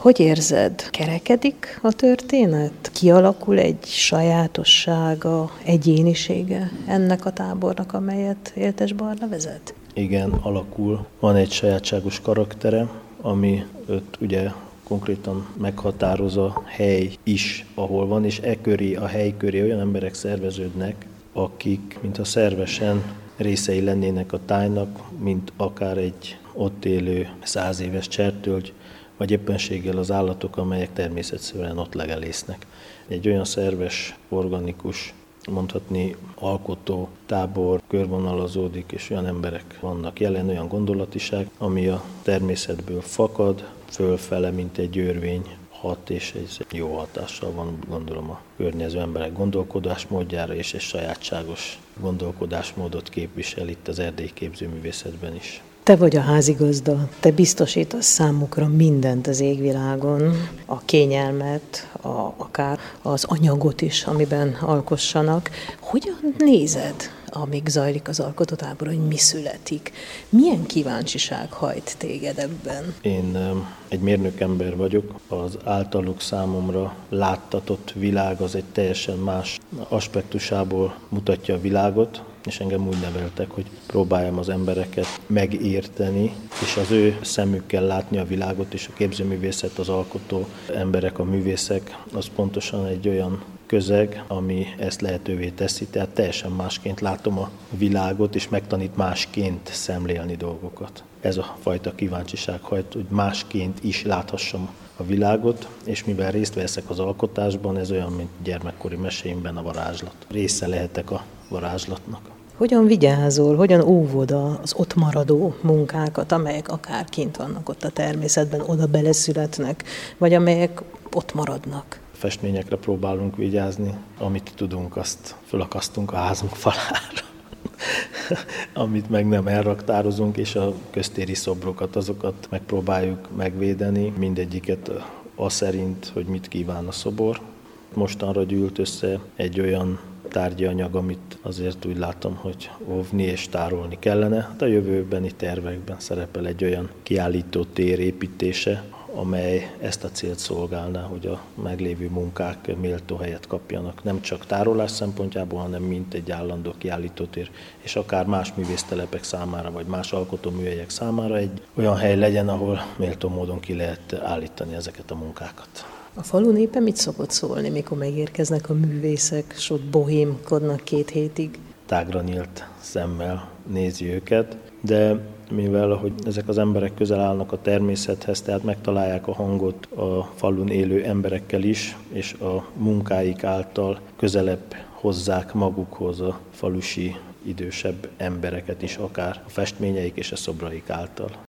Hogy érzed, kerekedik a történet? Kialakul egy sajátossága, egyénisége ennek a tábornak, amelyet Éltes Barna vezet? Igen, alakul. Van egy sajátságos karaktere, ami őt ugye konkrétan meghatároz a hely is, ahol van, és a hely köré olyan emberek szerveződnek, akik mintha szervesen részei lennének a tájnak, mint akár egy ott élő 100 éves csertölgy, vagy éppenséggel az állatok, amelyek természetszerűen ott legelésznek. Egy olyan szerves, organikus, mondhatni alkotó tábor körvonalazódik, és olyan emberek vannak jelen, olyan gondolatiság, ami a természetből fakad, fölfele, mint egy örvény hat, és ez jó hatással van, gondolom, a környező emberek gondolkodásmódjára, és egy sajátságos gondolkodásmódot képvisel itt az erdélyi képzőművészetben is. Te vagy a házigazda, te biztosítasz számukra mindent az égvilágon, a kényelmet, akár az anyagot is, amiben alkossanak. Hogyan nézed, amíg zajlik az alkotótábor, hogy mi születik? Milyen kíváncsiság hajt téged ebben? Én egy mérnökember vagyok, az általuk számomra láttatott világ az egy teljesen más aspektusából mutatja a világot, és engem úgy neveltek, hogy próbáljam az embereket megérteni, és az ő szemükkel látni a világot, és a képzőművészet, az alkotó emberek, a művészek, az pontosan egy olyan közeg, ami ezt lehetővé teszi, tehát teljesen másként látom a világot, és megtanít másként szemlélni dolgokat. Ez a fajta kíváncsiság hajt, hogy másként is láthassam a világot, és mivel részt veszek az alkotásban, ez olyan, mint gyermekkori meséimben a varázslat. Része lehetek a varázslatnak. Hogyan vigyázol, hogyan óvod az ott maradó munkákat, amelyek akár kint vannak ott a természetben, oda beleszületnek, vagy amelyek ott maradnak? Festményekre próbálunk vigyázni, amit tudunk, azt fölakasztunk a házunk falára. Amit meg nem elraktározunk, és a köztéri szobrokat, azokat megpróbáljuk megvédeni, mindegyiket az szerint, hogy mit kíván a szobor. Mostanra gyűlt össze egy olyan tárgyi anyag, amit azért úgy látom, hogy óvni és tárolni kellene. Hát a jövőbeni tervekben szerepel egy olyan kiállító tér építése, amely ezt a célt szolgálná, hogy a meglévő munkák méltó helyet kapjanak. Nem csak tárolás szempontjából, hanem mint egy állandó kiállítótér, és akár más művésztelepek számára, vagy más alkotóműhelyek számára egy olyan hely legyen, ahol méltó módon ki lehet állítani ezeket a munkákat. A falu népe mit szokott szólni, mikor megérkeznek a művészek, és ott bohémkodnak 2 hétig? Tágra nyílt szemmel nézi őket, de mivel hogy ezek az emberek közel állnak a természethez, tehát megtalálják a hangot a falun élő emberekkel is, és a munkáik által közelebb hozzák magukhoz a falusi idősebb embereket is, akár a festményeik és a szobraik által.